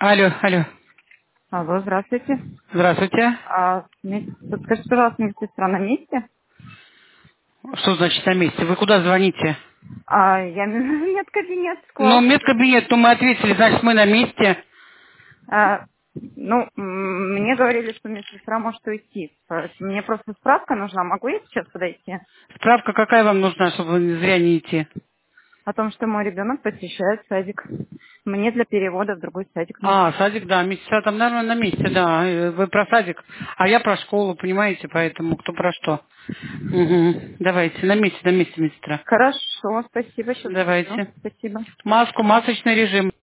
Алло, алло. Алло, здравствуйте. Здравствуйте. Подскажите, пожалуйста, медсестра на месте? Что значит на месте? Вы куда звоните? Я медкабинет, Ну, склад. медкабинет, то мы ответили, значит, мы на месте. Мне говорили, что медсестра может уйти. Мне просто справка нужна. Могу я сейчас подойти? Справка какая вам нужна, чтобы зря не идти? О том, что мой ребенок посещает садик. Мне для перевода в другой садик А, нужно. садик, да, медсестра там, наверное, на месте, да. Вы про садик, а я про школу, понимаете, поэтому кто про что. Угу. Давайте, на месте, медсестра. Хорошо, спасибо, сейчас подойду. Давайте. Спасибо. Масочный режим.